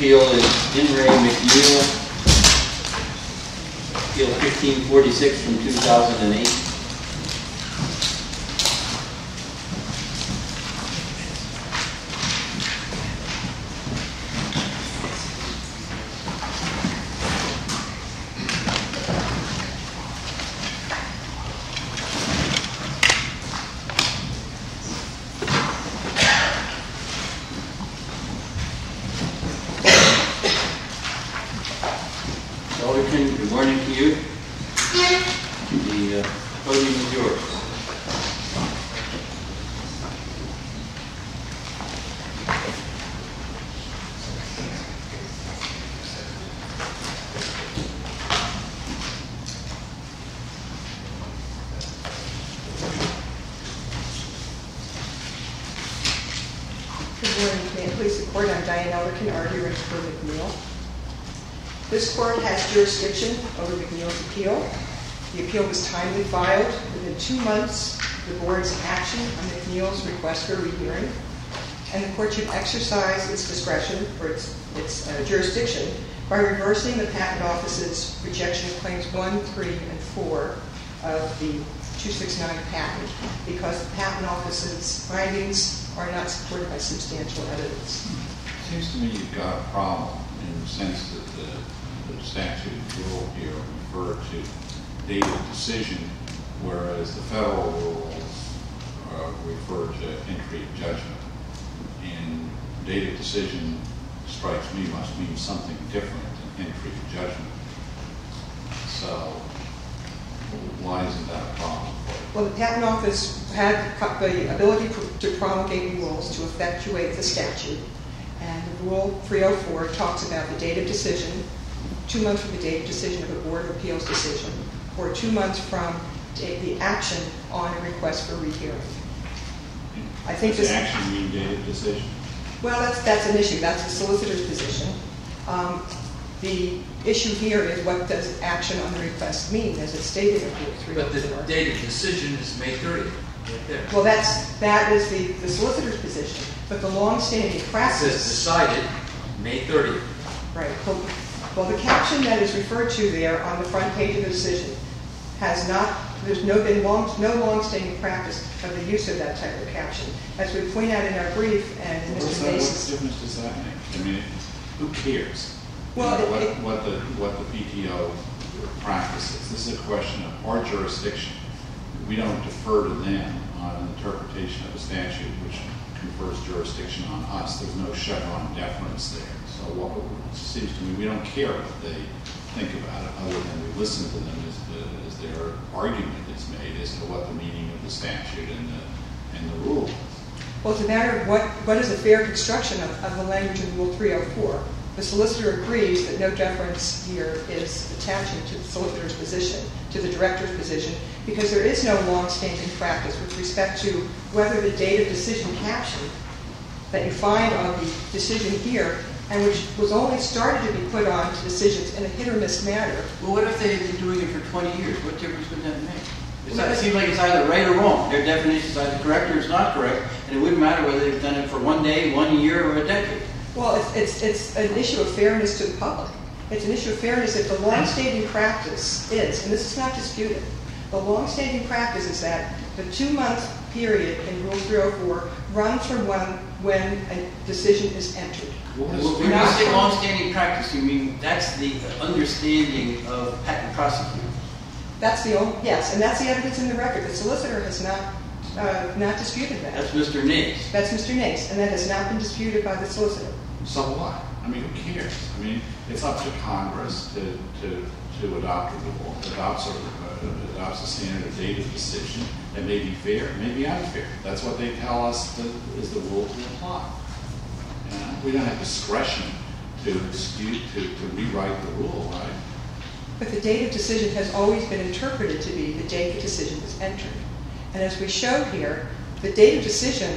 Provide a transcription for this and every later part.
appeal is In Re McNeil, Appeal 1546 from 2008. Good morning to you. The podium is yours. Good morning. May it please the Court, I'm Diane Elderkin, arguing for McNeil. This Court has jurisdiction over McNeil's appeal. The appeal was timely filed within 2 months of the Board's action on McNeil's request for a rehearing, and the Court should exercise its discretion or its jurisdiction by reversing the Patent Office's rejection of Claims 1, 3, and 4 of the 269 patent because the Patent Office's findings are not supported by substantial evidence. It seems to me you've got a problem in the sense that the statute rule here refer to date of decision, whereas the federal rules refer to entry of judgment. And date of decision strikes me must mean something different than entry of judgment. So why isn't that a problem? Well, the Patent Office had the ability to promulgate rules to effectuate the statute, and Rule 304 talks about the date of decision, 2 months from the date of decision of a Board of Appeals decision, or 2 months from the action on a request for rehearing. I think does action mean date of decision? Well, that's an issue. That's the solicitor's position. The issue here is what does action on the request mean, as it's stated in Rule 304. But the date of decision is May 30th. Right there. Well, that is the solicitor's position, but the long-standing practice... It says decided May 30th. Right. Well, the caption that is referred to there on the front page of the decision has not... There's no long-standing practice of the use of that type of caption. As we point out in our brief, and in Mr. Mason's... What difference does that make? I mean, who cares? Well, what the PTO practices. This is a question of our jurisdiction. We don't defer to them on an interpretation of a statute which confers jurisdiction on us. There's no Chevron deference there. So it seems to me we don't care what they think about it, other than we listen to them as their argument is made as to what the meaning of the statute and the rule is. Well, it's a matter of what is a fair construction of the language in Rule 304. The solicitor agrees that no deference here is attaching to the solicitor's position, to the director's position, because there is no long-standing practice with respect to whether the date of decision caption that you find on the decision here, and which was only started to be put on to decisions in a hit-or-miss manner. Well, what if they had been doing it for 20 years? What difference would that make? It seems like it's either right or wrong. Their definition is either correct or it's not correct, and it wouldn't matter whether they've done it for 1 day, 1 year, or a decade. Well, it's an issue of fairness to the public. It's an issue of fairness if the long-standing practice is, and this is not disputed, the long-standing practice is that the 2-month period in Rule 304 runs from when a decision is entered. When you say long-standing practice, you mean that's the understanding of patent prosecutors? That's the only, yes, and that's the evidence in the record. The solicitor has not disputed that. That's Mr. Nace. That's Mr. Nace, and that has not been disputed by the solicitor. So what? I mean, who cares? I mean, it's up to Congress to adopt a rule, adopts a standard of date of decision that may be fair, it may be unfair. That's what they tell us is the rule to apply. We don't have discretion to rewrite the rule, right? But the date of decision has always been interpreted to be the date the decision was entered. And as we showed here, the date of decision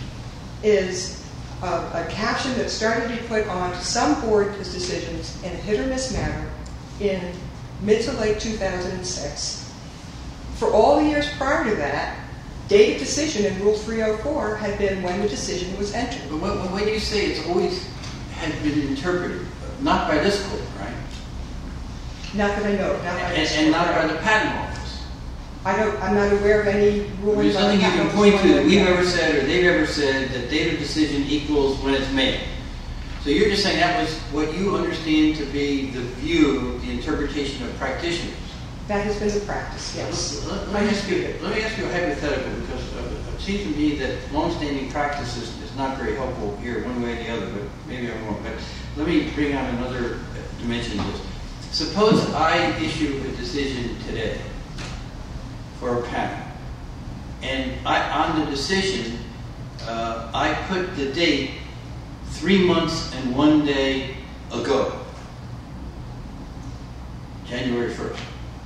is a caption that started to be put on some board decisions in a hit-or-miss manner in mid to late 2006. For all the years prior to that, date of decision in Rule 304 had been when the decision was entered. But when you say it's always had been interpreted, not by this court, right? Not that I know, not by this And not court. by the patent office. I'm not aware of any ruling. There's nothing you can point to that we've ever said or they've ever said that date of decision equals when it's made. So you're just saying that was what you understand to be the view, the interpretation of practitioners. That has been the practice, yes. Let me ask you a hypothetical, because it seems to me that longstanding practice is not very helpful here, one way or the other, but maybe I'm wrong. But let me bring out another dimension of this. Suppose I issue a decision today for a patent, and on the decision, I put the date 3 months and 1 day ago, January 1st.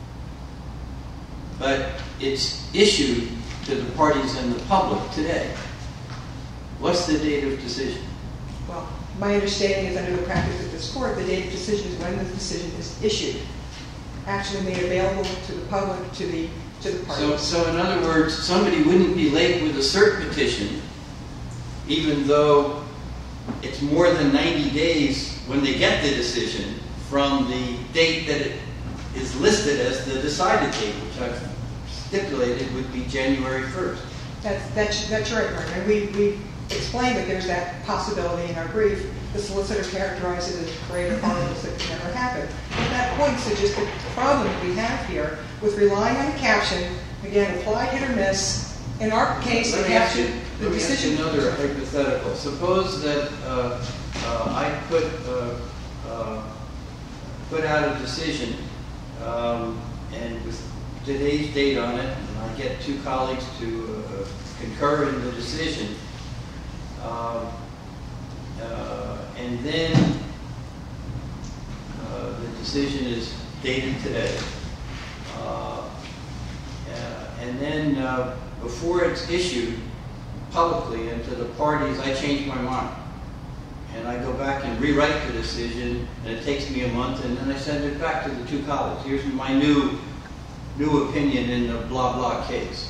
But it's issued to the parties and the public today. What's the date of decision? Well, my understanding is under the practice of this court, the date of decision is when the decision is issued, actually made available to the public, to the parties. So in other words, somebody wouldn't be late with a cert petition, even though it's more than 90 days when they get the decision from the date that it is listed as the decided date, which I've stipulated would be January 1st. That's right, Mark. And we explained that there's that possibility in our brief. The solicitor characterized it as a parade of horribles that could never happen. But that points to just the problem we have here with relying on a caption. Again, apply, hit or miss. In our case, the caption, the decision. Let me ask you another hypothetical. Suppose that I put out a decision, and with today's date on it, and I get two colleagues to concur in the decision, and then the decision is dated today. And then before it's issued publicly and to the parties, I change my mind. And I go back and rewrite the decision, and it takes me a month, and then I send it back to the two colleagues. Here's my new opinion in the blah blah case.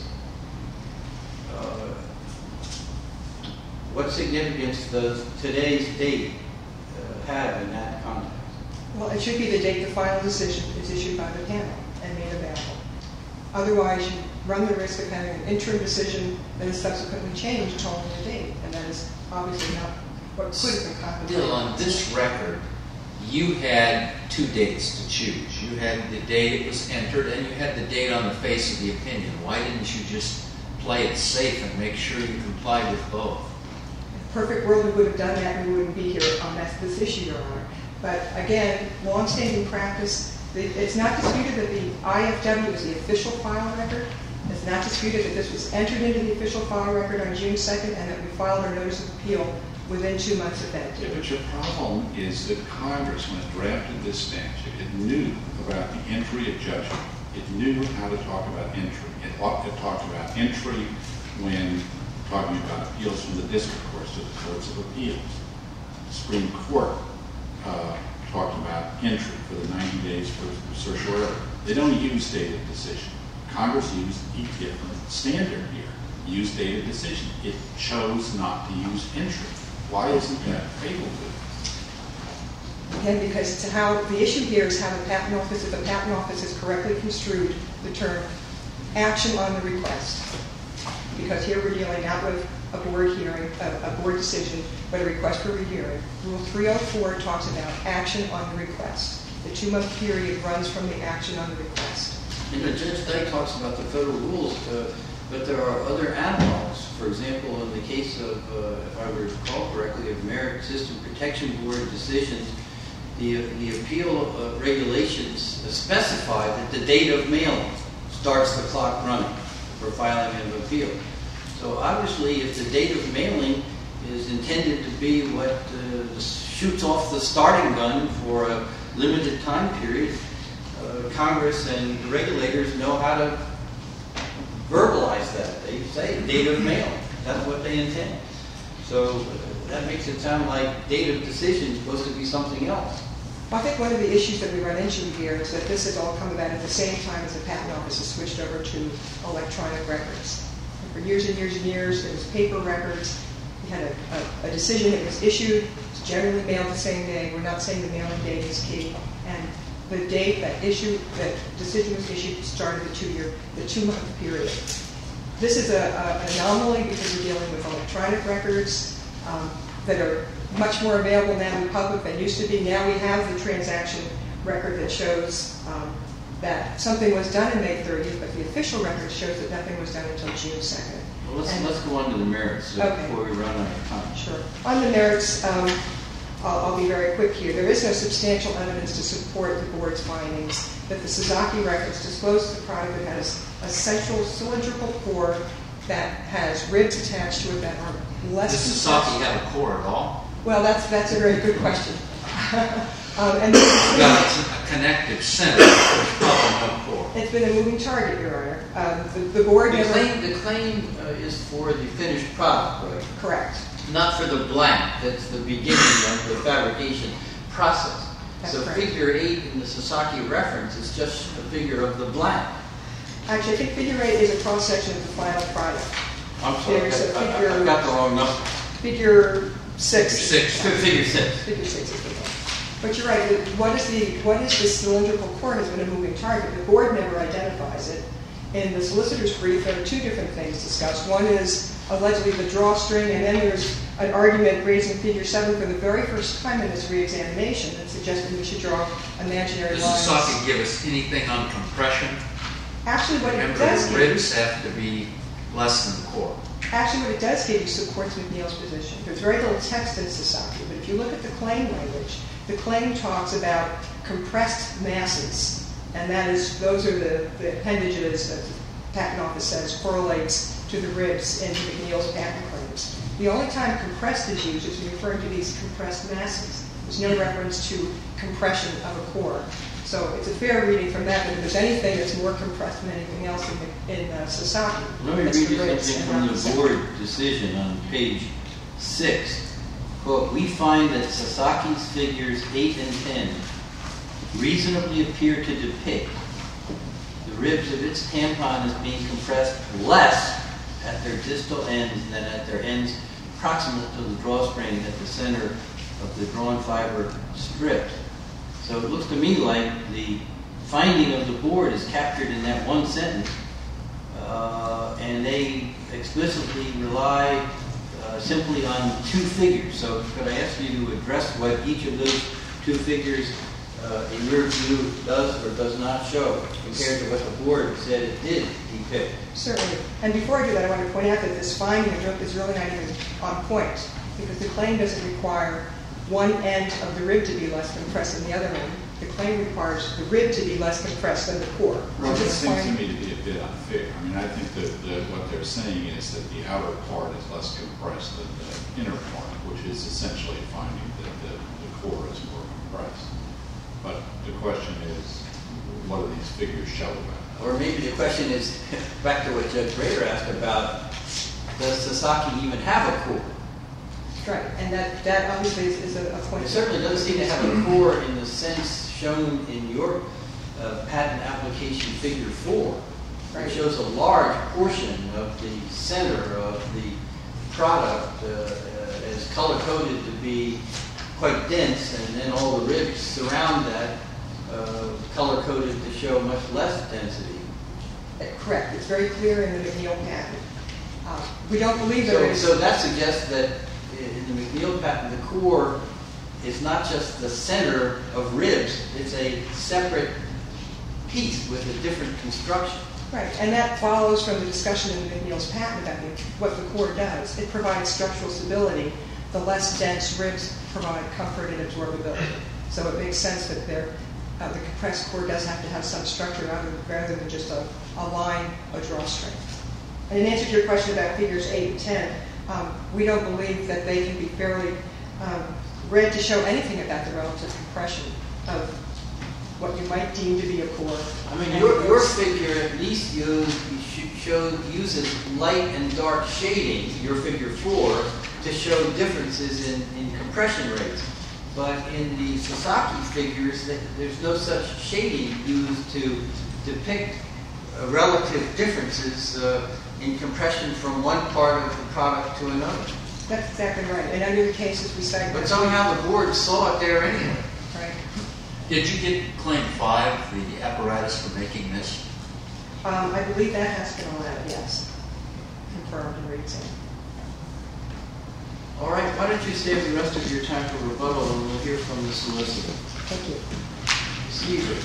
What significance does today's date have in that context? Well, it should be the date the final decision is issued by the panel and made available. Otherwise, you run the risk of having an interim decision that is subsequently changed to only the date, and that is obviously not what could have been contemplated. Bill, on this record, you had 2 dates to choose. You had the date it was entered, and you had the date on the face of the opinion. Why didn't you just play it safe and make sure you complied with both? In a perfect world, we would have done that, and we wouldn't be here on this issue, Your Honor. But again, longstanding practice, it's not disputed that the IFW is the official file record. It's not disputed that this was entered into the official file record on June 2nd and that we filed our notice of appeal within 2 months of that Yeah, date. but your problem is that Congress, when it drafted this statute, it knew about the entry of judgment. It knew how to talk about entry. It talked about entry when talking about appeals from the district courts to the courts of appeals. The Supreme Court talked about entry for the 90 days for certiorari. They don't use dated decision. Congress used a different standard here. Used dated decision. It chose not to use entry. Why isn't that fatal to it? Again, because it's how the issue here is how the Patent Office, if the Patent Office has correctly construed the term action on the request. Because here we're dealing not with a board hearing, a board decision, but a request for rehearing. Rule 304 talks about action on the request. The 2-month period runs from the action on the request. And Judge Dyke talks about the federal rules, but there are other analogs. For example, in the case of, if I recall correctly, of Merit System Protection Board decisions, the appeal regulations specify that the date of mailing starts the clock running for filing an appeal. So obviously, if the date of mailing is intended to be what shoots off the starting gun for a limited time period, Congress and the regulators know how to verbalize that. They say date of mailing. That's what they intend. So that makes it sound like date of decision is supposed to be something else. Well, I think one of the issues that we run into here is that this has all come about at the same time as the Patent Office has switched over to electronic records. And for years and years and years, there was paper records. We had a decision that was issued, generally mailed the same day. We're not saying the mailing date is key. And the date that decision was issued started the 2-month period. This is an anomaly because we're dealing with electronic records that are much more available now in the public than used to be. Now we have the transaction record that shows that something was done on May 30th, but the official record shows that nothing was done until June 2nd. Well, let's go on to the merits Okay. before we run out of time. Sure. On the merits, I'll be very quick here. There is no substantial evidence to support the board's findings that the Sasaki records disclose the product that has a central cylindrical core that has ribs attached to it that are less. Does Sasaki have a core at all? Well, that's a very good question. And Well, it's a connective center, there's probably no core. it's been a moving target, Your Honor. The board The never... claim is for the finished product, right? Correct. Not for the blank. That's the beginning of the fabrication process. That's So correct. figure 8 in the Sasaki reference is just a figure of the blank. Actually, I think figure 8 is a cross-section of the final product. I'm sorry, There's a I've figure- got the wrong number. Figure 6. Figure 6. Figure 6 is the one. But you're right. What is the cylindrical core has been a moving target. The board never identifies it. In the solicitor's brief, there are two different things discussed. One is allegedly the drawstring, and then there's an argument raising figure 7 for the very first time in this reexamination that suggested we should draw imaginary Does lines. Sasaki give us anything on compression? Actually, what it Remember, does the give you, ribs have to be less than the core. actually what it does give you supports McNeil's position. There's very little text in Sasaki, but if you look at the claim language, the claim talks about compressed masses, and those are the appendages that the patent office says correlates to the ribs in McNeil's patent claims. The only time compressed is used is referring to these compressed masses. There's no reference to compression of a core. So it's a fair reading from that, but if there's anything that's more compressed than anything else in Sasaki, Let me it's read the you ribs something and from not the center. board decision on page 6. Quote, we find that Sasaki's figures 8 and 10 reasonably appear to depict the ribs of its tampon as being compressed less at their distal ends than at their ends proximate to the drawstring at the center of the drawn fiber stripped. So it looks to me like the finding of the board is captured in that one sentence, and they explicitly rely simply on two figures. So could I ask you to address what each of those two figures, in your view, does or does not show compared to what the board said it did depict? Certainly. And before I do that, I want to point out that this finding is really not even on point, because the claim doesn't require one end of the rib to be less compressed than the other end. The claim requires the rib to be less compressed than the core. Well, So it this seems to finding- me to be a bit unfair. I mean, I think that what they're saying is that the outer part is less compressed than the inner part, which is essentially finding that the core is more compressed. But the question is, what do these figures show about that? Or maybe the question is, back to what Judge Rader asked about, does Sasaki even have a core? Right, and that obviously is a point. It certainly doesn't seem to have a core in the sense shown in your patent application figure 4. Right. It shows a large portion of the center of the product as color-coded to be quite dense, and then all the ribs surround that color-coded to show much less density. Correct. It's very clear in the McNeil patent. We don't believe there is. So that suggests that in the McNeil patent, the core is not just the center of ribs, it's a separate piece with a different construction. Right, and that follows from the discussion in McNeil's patent about what the core does. It provides structural stability. The less dense ribs provide comfort and absorbability. So it makes sense that the compressed core does have to have some structure rather than just a line, a drawstring. And in answer to your question about figures 8 and 10, we don't believe that they can be fairly read to show anything about the relative compression of what you might deem to be a core. I mean, your figure at least uses light and dark shading, your figure 4, to show differences in compression rates. But in the Sasaki figures, there's no such shading used to depict relative differences in compression from one part of the product to another. That's exactly right. And under the cases we cite. But somehow the board saw it there anyway. Right. Did you get claim 5, the apparatus for making this? I believe that has been allowed, yes. Confirmed and re-examined. All right, why don't you save the rest of your time for rebuttal and we'll hear from the solicitor. Thank you. Steve.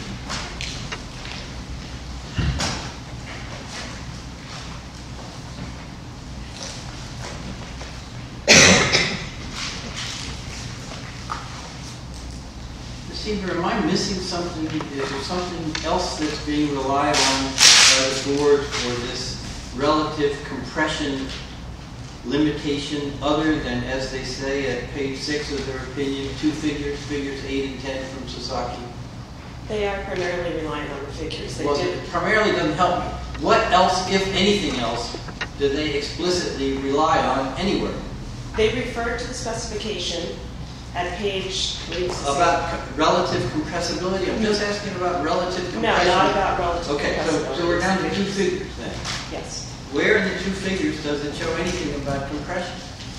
Seaver, am I missing something? Is there something else that's being relied on by the board for this relative compression limitation other than, as they say at page 6 of their opinion, 2 figures, figures 8 and 10 from Sasaki? They are primarily relying on the figures. They Well, did. it primarily doesn't help me. What else, if anything else, do they explicitly rely on anywhere? They referred to the specification at page, I believe it's the same. About relative compressibility? I'm just asking about relative No, compression. not about relative Okay, so we're down to 2 figures then. Yes. Where in the 2 figures does it show anything about compression?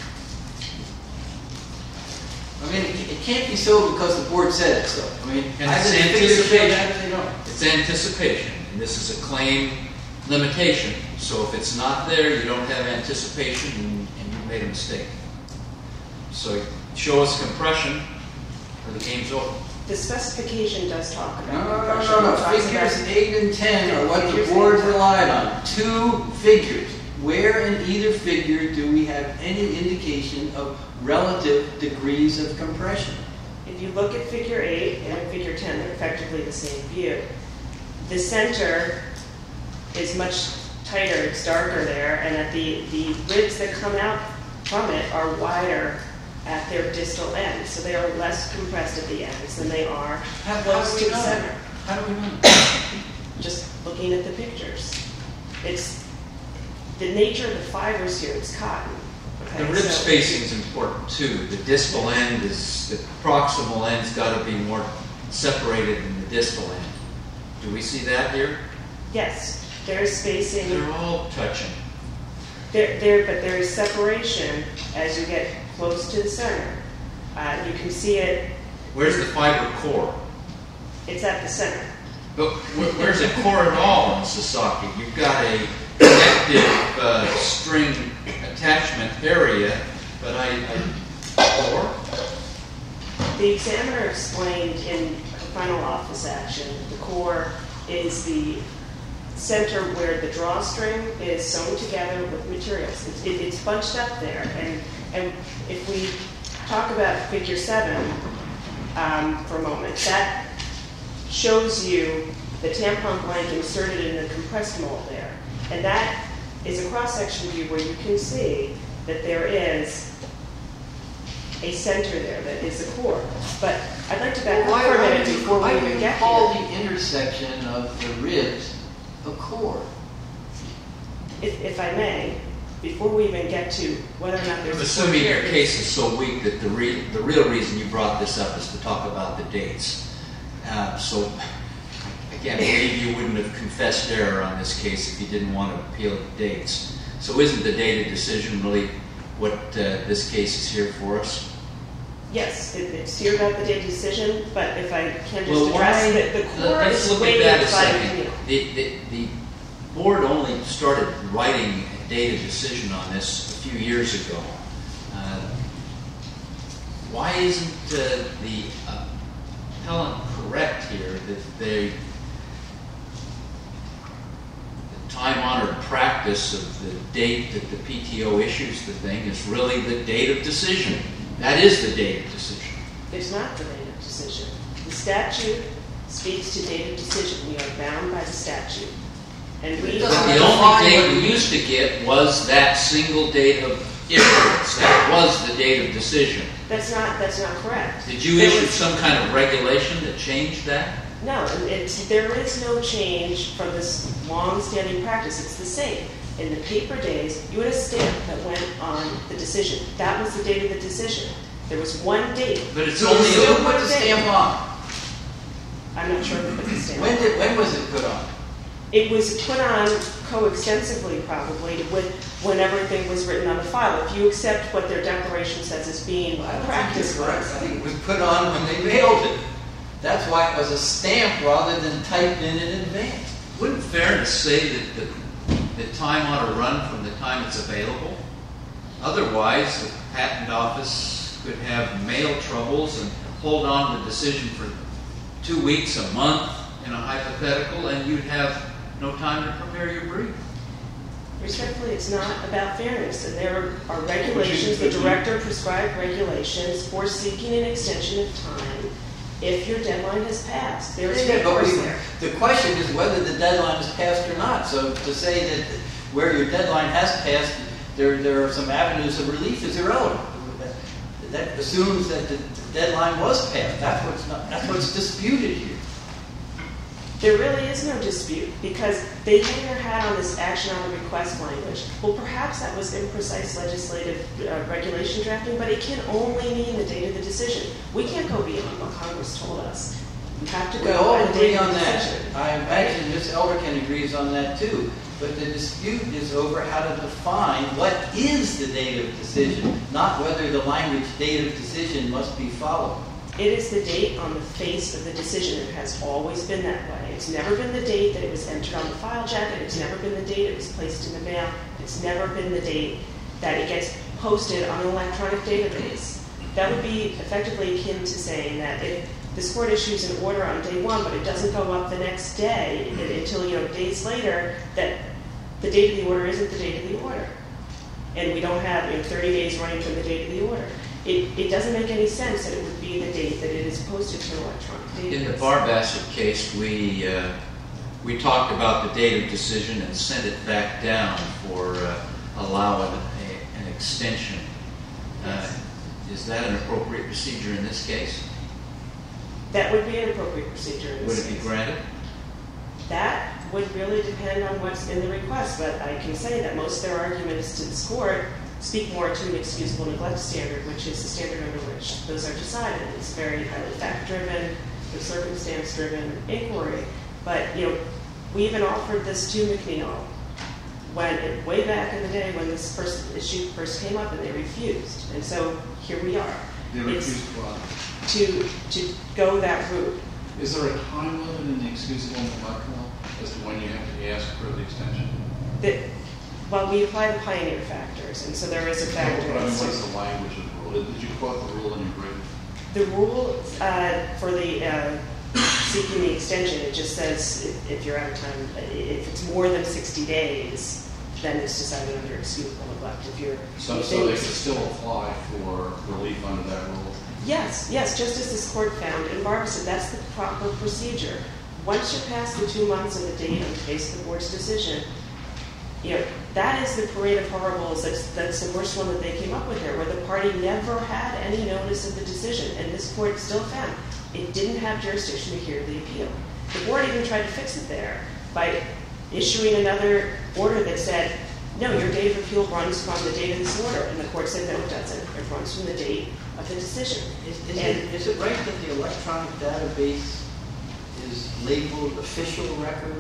I mean, it can't be so because the board said it so. I mean, And either it's the figures show anticipation. that or they don't. It's anticipation, and this is a claim limitation. So if it's not there, you don't have anticipation, and you made a mistake. So show us compression, or the game's over. The specification does talk No, about no, compression. no, no, It no. talks Figures about- 8 and 10 are what the Figures board 8 and 10. relied on. 2 figures. Where in either figure do we have any indication of relative degrees of compression? If you look at figure 8 and figure 10, they're effectively the same view. The center is much tighter, it's darker there, and at the ribs that come out from it are wider at their distal ends. So they are less compressed at the ends than they are How close do to we the know center. that? How do we know that? Just looking at the pictures. It's the nature of the fibers here is cotton. Okay, The rib so- spacing is important too. The distal end is, the proximal end's got to be more separated than the distal end. Do we see that here? Yes, there is spacing. They're all touching. But there is separation as you get close to the center. You can see it. Where's the fiber core? It's at the center. But where's the core at all in Sasaki? You've got a connective string attachment area, but core? The examiner explained in her final office action that the core is the center where the drawstring is sewn together with materials. It's bunched up there. And if we talk about figure 7 for a moment, that shows you the tampon blank inserted in the compressed mold there. And that is a cross-section view where you can see that there is a center there that is the core. But I'd like to back up for a minute before we even get call here. the intersection of the ribs a core? If I may, before we even get to whether or not I'm there's a core assuming here, your case is so weak that the real reason you brought this up is to talk about the dates. So I can't believe you wouldn't have confessed error on this case if you didn't want to appeal the dates. So isn't the date of decision really what this case is here for us? Yes, it's here about the date of decision, but if I can just Well, address why- that the core let's is look at waiting that a by second. The board only started writing a date of decision on this a few years ago. Why isn't the appellant correct here that the time-honored practice of the date that the PTO issues the thing is really the date of decision? That is the date of decision. It's not the date of decision. The statute speaks to date of decision. We are bound by the statute. And we It doesn't But the only date we used to get was that single date of issuance. That was the date of decision. That's not correct. Did you There issue was- some kind of regulation that changed that? No, there is no change from this long-standing practice. It's the same. In the paper days, you had a stamp that went on the decision. That was the date of the decision. There was one date. But it's So only you still a, put the stamp on. I'm not sure if it was the stamp. When was it put on? It was put on coextensively, probably, with when everything was written on the file. If you accept what their declaration says as being a practice, I think it was put on when they mailed it. That's why it was a stamp rather than typed in advance. Wouldn't fairness say that the time ought to run from the time it's available? Otherwise, the patent office could have mail troubles and hold on to the decision for 2 weeks, a month in a hypothetical, and you'd have no time to prepare your brief. respectfully, it's not about fairness. And there are regulations, the director prescribed regulations for seeking an extension of time if your deadline has passed. There is recourse there. The question is whether the deadline has passed or not. So to say that where your deadline has passed, there are some avenues of relief is irrelevant. That assumes that the deadline was passed. That's what's disputed here. There really is no dispute because they hang their hat on this action on the request language. Well, perhaps that was imprecise legislative regulation drafting, but it can only mean the date of the decision. We can't go beyond what Congress told us. We have to go. We all by the agree date of on the that. decision. I imagine Ms. Elderkin agrees on that too. But the dispute is over how to define what is the date of decision, not whether the language date of decision must be followed. It is the date on the face of the decision. It has always been that way. It's never been the date that it was entered on the file jacket. It's never been the date it was placed in the mail. It's never been the date that it gets posted on an electronic database. That would be effectively akin to saying that if this court issues an order on day one, but it doesn't go up the next day until days later, that the date of the order isn't the date of the order. And we don't have 30 days running from the date of the order. It doesn't make any sense that it would be the date that it is posted to an electronic database. In the Barbassett case, we talked about the date of decision and sent it back down for allowing an extension. Is that an appropriate procedure in this case? That would be an appropriate procedure in this case. Would it be granted? That would really depend on what's in the request, but I can say that most of their arguments to this court speak more to an excusable neglect standard, which is the standard under which those are decided. It's very highly fact-driven, circumstance-driven inquiry. But, we even offered this to McNeil way back in the day when this issue first came up, and they refused. And so here we are. They refused what? To go that route. Is there a time limit in the excusable neglect law as to when you have to ask for the extension? Well, we apply the pioneer factors, and so there is a factor. But what's the language of the rule? Did you quote the rule in your brief? The rule for the seeking the extension, it just says if you're out of time, if it's more than 60 days, then it's decided under excusable neglect. So they could still apply for relief under that rule? Yes, just as this court found in Barbassett, that's the proper procedure. Once you're past the 2 months of the date on the face of the board's decision, that is the parade of horribles. That's the worst one that they came up with there, where the party never had any notice of the decision, and this court still found it didn't have jurisdiction to hear the appeal. The board even tried to fix it there by issuing another order that said, no, your date of appeal runs from the date of this order, and the court said, no, it doesn't. It runs from the date of the decision. Is it right that the electronic database is labeled official record?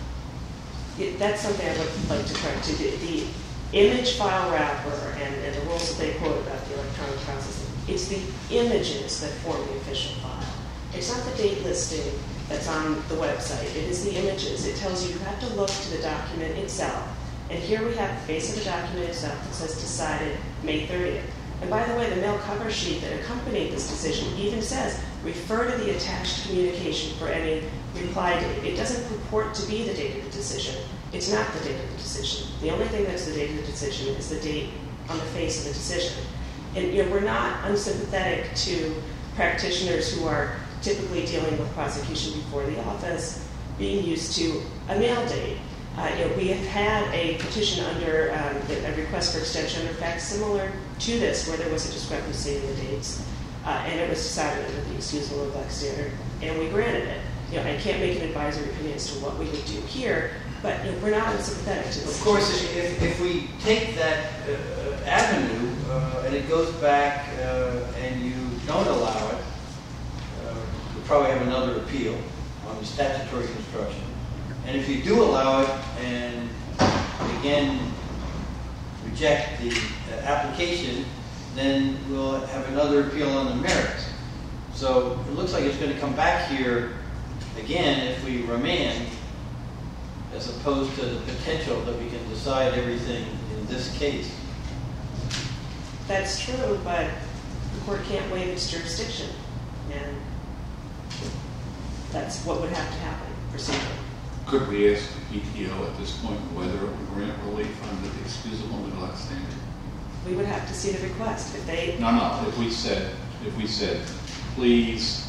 That's something I would like to correct. The image file wrapper and the rules that they quote about the electronic processing, it's the images that form the official file. It's not the date listing that's on the website. It is the images. It tells you have to look to the document itself. And here we have the face of the document itself that says decided May 30th. And by the way, the mail cover sheet that accompanied this decision even says refer to the attached communication for any reply date. It doesn't purport to be the date of the decision. It's not the date of the decision. The only thing that's the date of the decision is the date on the face of the decision. And we're not unsympathetic to practitioners who are typically dealing with prosecution before the office being used to a mail date. We have had a petition under a request for extension under facts similar to this, where there was a discrepancy in the dates, and it was decided under the excusable neglect standard, and we granted it. I can't make an advisory opinion as to what we would do here, but we're not unsympathetic to this. Of course, if we take that avenue and it goes back and you don't allow it, we'll probably have another appeal on the statutory construction. And if you do allow it and again reject the application, then we'll have another appeal on the merits. So it looks like it's going to come back here again if we remand, as opposed to the potential that we can decide everything in this case. That's true, but the court can't waive its jurisdiction, and that's what would have to happen procedurally. Could we ask the PTO at this point whether it would grant relief under the excusable neglect standard? We would have to see the request. If they No. If we said, please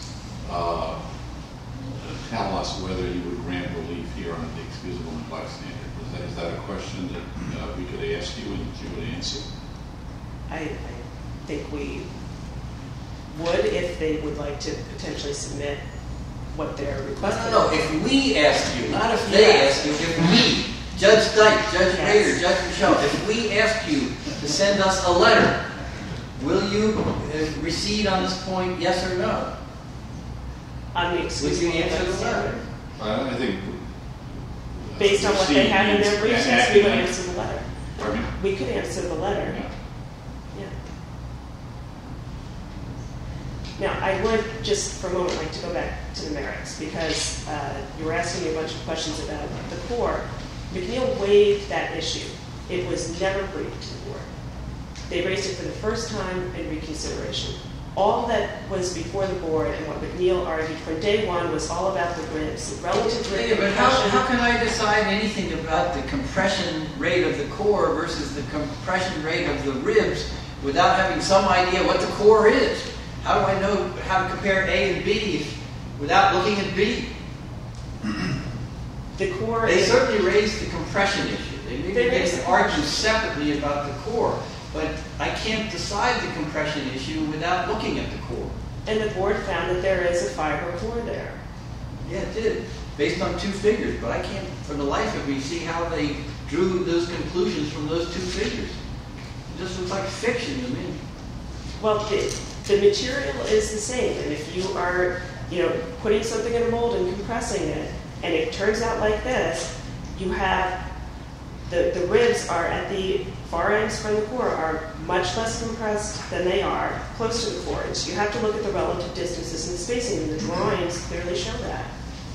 tell us whether you would grant relief here under the excusable neglect standard. Is that a question that we could ask you and you would answer? I think we would, if they would like to potentially submit what they're requesting. No. If we ask you, not if they ask you, if we, Judge Dyke, Judge Rader, Judge Michelle, if we ask you to send us a letter, will you recede on this point, yes or no? On the Would excusable you answer neglect the letter? standard. I think Based on what they have in their briefs, yes, we would answer the letter. Pardon me? We could answer the letter. Yeah. Yeah. Now, I would just for a moment like to go back to the merits, because you were asking me a bunch of questions about the core. McNeil waived that issue. It was never briefed to the board. They raised it for the first time in reconsideration. All that was before the board and what McNeil argued from day one was all about the ribs, the relative rib Yeah, but compression. how can I decide anything about the compression rate of the core versus the compression rate of the ribs without having some idea what the core is? How do I know how to compare A and B without looking at B? The core They is certainly raised the compression issue. They raised the argue separately about the core, but I can't decide the compression issue without looking at the core. and the board found that there is a fiber core there. Yeah, it did, based on two figures, but I can't, for the life of me, see how they drew those conclusions from those two figures. It just looks like fiction to me. Well, the material is the same, and if you are, putting something in a mold and compressing it, and it turns out like this, you have the ribs are at the far ends from the core are much less compressed than they are close to the core. And so you have to look at the relative distances and the spacing, and the drawings clearly show that.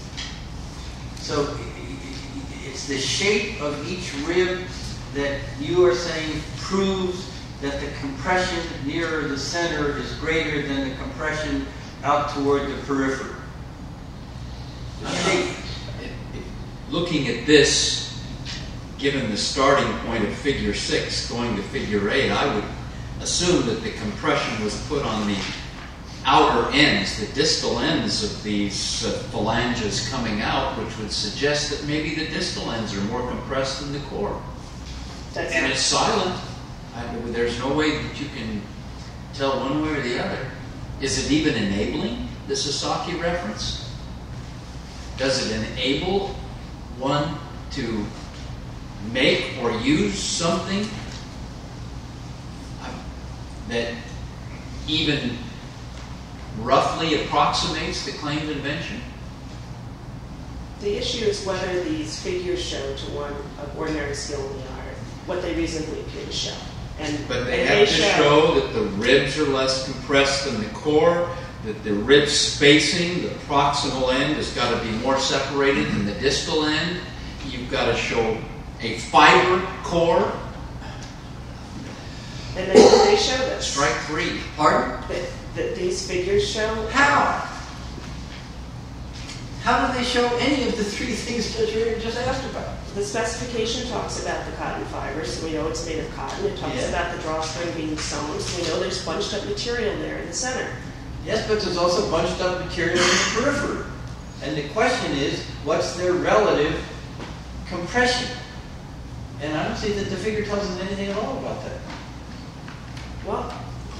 So it's the shape of each rib that you are saying proves that the compression nearer the center is greater than the compression out toward the periphery. The shape. Looking at this, given the starting point of figure 6 going to figure 8, I would assume that the compression was put on the outer ends, the distal ends of these phalanges coming out, which would suggest that maybe the distal ends are more compressed than the core. That's And not- it's silent. There's no way that you can tell one way or the other. Is it even enabling the Sasaki reference? Does it enable one to make or use something that even roughly approximates the claimed invention? The issue is whether these figures show to one of ordinary skill in the art what they reasonably appear to show. But they have to show that the ribs are less compressed than the core, that the rib spacing, the proximal end, has got to be more separated than the distal end. You've got to show a fiber core. And they show this. Strike 3. Pardon? That these figures show. How? How do they show any of the three things Judge Rader just asked about? The specification talks about the cotton fiber, so we know it's made of cotton. It talks Yeah. about the drawstring being sewn, so we know there's bunched up material there in the center. Yes, but there's also bunched up material in the periphery. And the question is, what's their relative compression? And I don't see that the figure tells us anything at all about that. Well,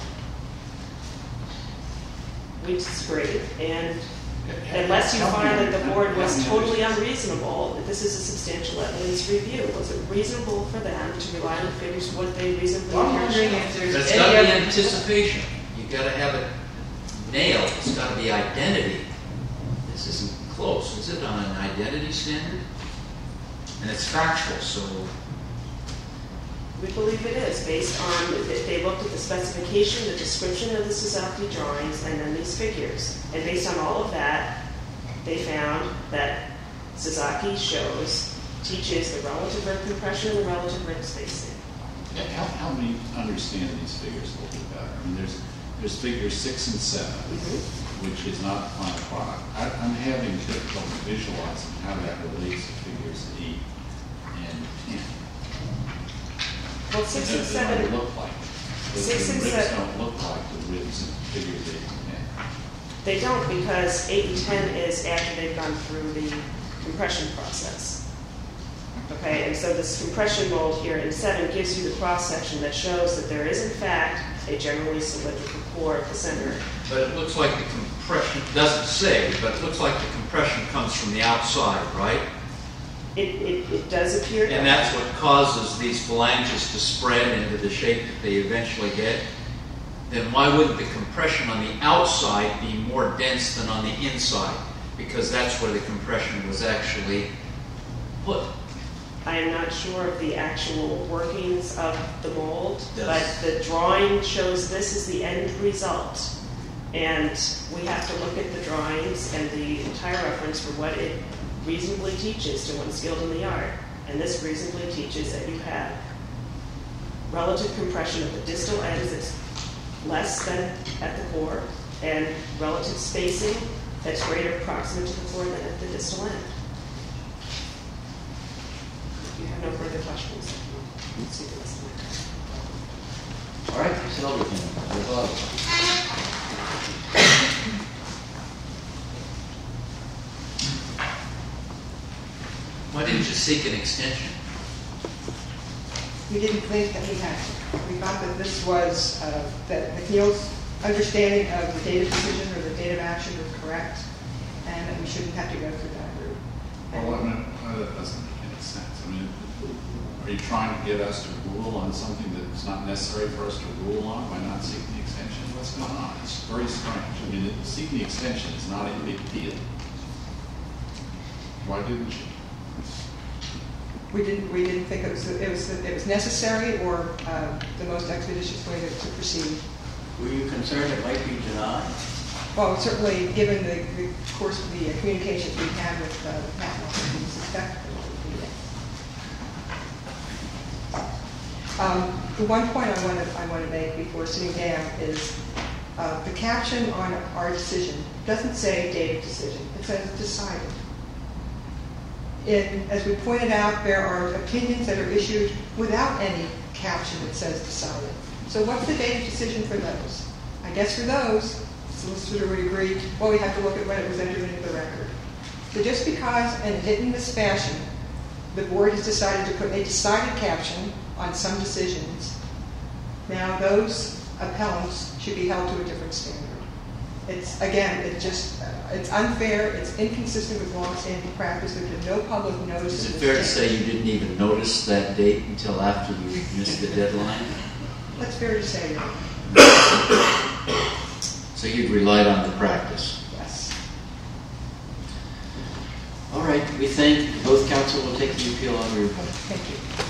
we disagree, and unless you find that the board was totally unreasonable, this is a substantial evidence review. Was it reasonable for them to rely on the figures for what they reasonably Well, I'm appear to wondering show? if there's That's any got to be evidence. anticipation. You've got to have it nailed. It's got to be identity. This isn't close. Is it on an identity standard? And it's factual, so We believe it is, based on, they looked at the specification, the description of the Sasaki drawings, and then these figures. And based on all of that, they found that Sasaki teaches the relative rib compression and the relative rib spacing. Yeah, help me understand these figures a little bit better. I mean, there's figures 6 and 7, which is not the final product. I'm having difficulty visualizing how that relates to figures 8 and 10. Well, 6 and They 7, don't look like. The 6 and ribs 7 don't look like the ribs in figures 8 and 10. they don't, because 8 and 10 is after they've gone through the compression process. Okay, and so this compression mold here in 7 gives you the cross-section that shows that there is in fact a generally cylindrical core at the center. but it looks like the compression, doesn't say, but it looks like the compression comes from the outside, right? It does appear And that's what causes these phalanges to spread into the shape that they eventually get. Then why wouldn't the compression on the outside be more dense than on the inside? Because that's where the compression was actually put. I am not sure of the actual workings of the mold, Yes. but the drawing shows this is the end result. And we have to look at the drawings and the entire reference for what it reasonably teaches to one skilled in the art. And this reasonably teaches that you have relative compression at the distal ends that's less than at the core, and relative spacing that's greater proximate to the core than at the distal end. If you have no further questions, let's see the rest of my All right, Ms. Elderkin, rebuttal. Why didn't you seek an extension? We didn't think that we had to. We thought that this was, that McNeil's understanding of the date of decision or the date of action was correct, and that we shouldn't have to go through that route. Well, I mean, that doesn't make any sense. I mean, are you trying to get us to rule on something that's not necessary for us to rule on by not seeking the extension? What's going on? It's very strange. I mean, seeking the extension is not a big deal. Why didn't you? We didn't think it was necessary or the most expeditious way to proceed. Were you concerned it might be denied? Well, certainly, given the course of the communications we had with the patent office, we suspect that it would be it. The one point I want to make before sitting down is the caption on our decision doesn't say date of decision. It says decided. As we pointed out, there are opinions that are issued without any caption that says decided. So what's the date of decision for those? I guess for those, the solicitor would agree, well, we have to look at when it was entered into the record. So just because, and in this fashion, the board has decided to put a decided caption on some decisions, now those appellants should be held to a different standard. It's, again, it's unfair, it's inconsistent with long-standing practice, there's been no public notice. Is it of fair to this say change. you didn't even notice that date until after you missed the deadline? That's fair to say, So you'd relied on the practice? yes. All right, we thank both counsel will take the appeal on review. Thank you.